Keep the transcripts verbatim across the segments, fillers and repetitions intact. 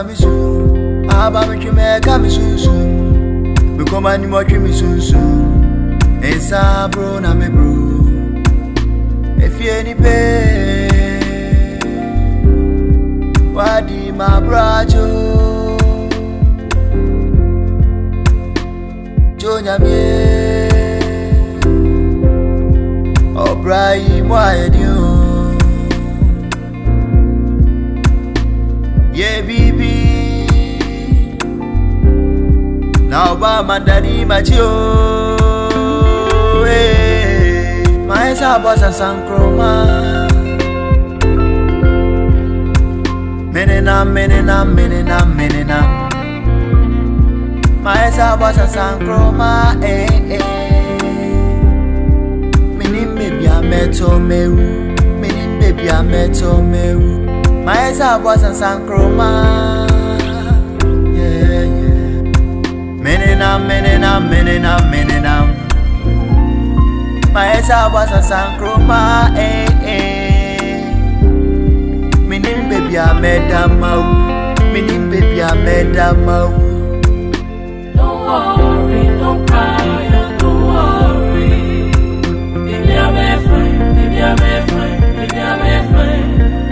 me soon. Aba me chume come soon soon. Me come ani mo twi me soon soon. Esa bro na me bro. If you any pay, wadi my brajo. Jonya me, Obrai moye dio. Yeah, baby. Now, ba my daddy, my chio. Hey, my son was a sancroma. Menina, menina, menina, menina. My son was a sancroma. Hey, hey. Meaning, maybe I met or meru. Meaning, baby, I met or meru. My son was a sancroma. Yeah, yeah. Menina, menina, menina, menina. My son was a sancroma. Eh, eh. Meaning, baby, I met a mau. Meaning, baby, I met a mau. Don't worry, don't cry, don't worry. Baby, I'm fine, baby, I'm fine, baby, I'm fine.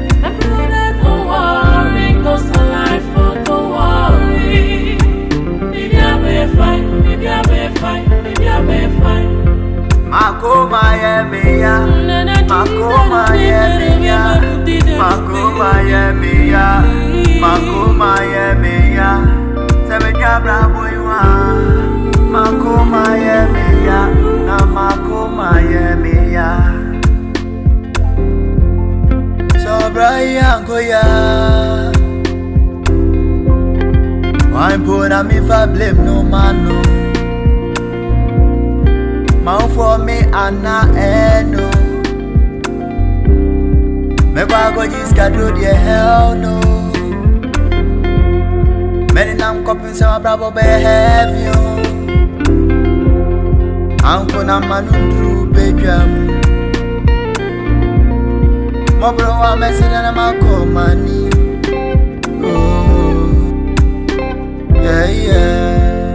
Makoma ye meya, makoma ye meya, makoma ye meya, makoma ye meya. Sebe jabra boywa, makoma ye meya, na makoma ye meya. Sobra yangoya, why put me for blame no man no. Man for me Anna eno. Me kwa go jiskado die hell no. Many nam coping some bravo behavior. Anko na manundru bedram. Mo bro wa messing na makomani. Oh, yeah yeah.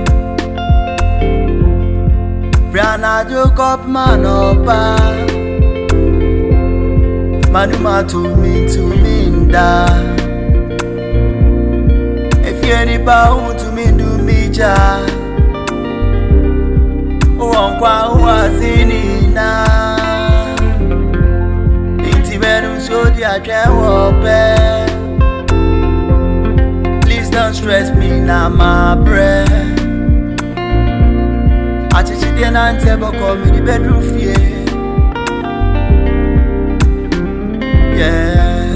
Brianna joke up man opa. Manuma to me to me da. If you any power to me do me ja. Uwankwa uwazini na. Inti benu so di ajewo pe. Please don't stress me na my breath. Achichi di na ntebo call me the bedroom fear. Yeah.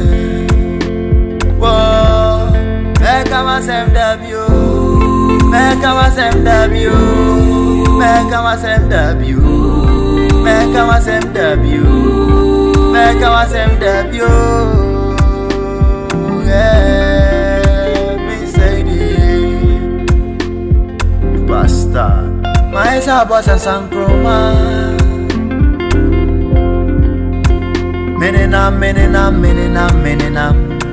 Whoa. Make a masem W. Make a masem W. Make a masem W. Make a masem W. Make a masem W. Yeah. Me say the bastard. My son was a sancroma. Menina, menina, menina, menina.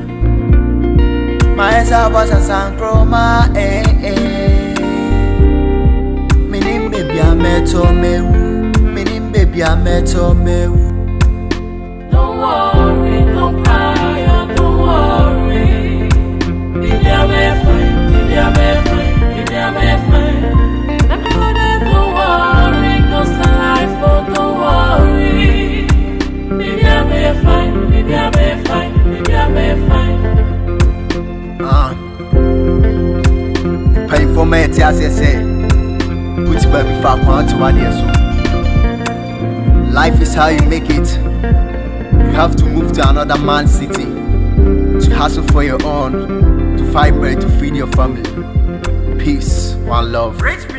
My son was a sancroma. Eh, eh. Meaning, baby, I met or meru. Meaning, baby, I met or meru. Don't worry, don't cry, don't worry. Baby, I'm fine, baby, I'm fine, baby, I'm fine. Pay for me, as I say, put baby far one to one year so. Life is how you make it. You have to move to another man's city to hustle for your own, to find bread to feed your family. Peace, one love.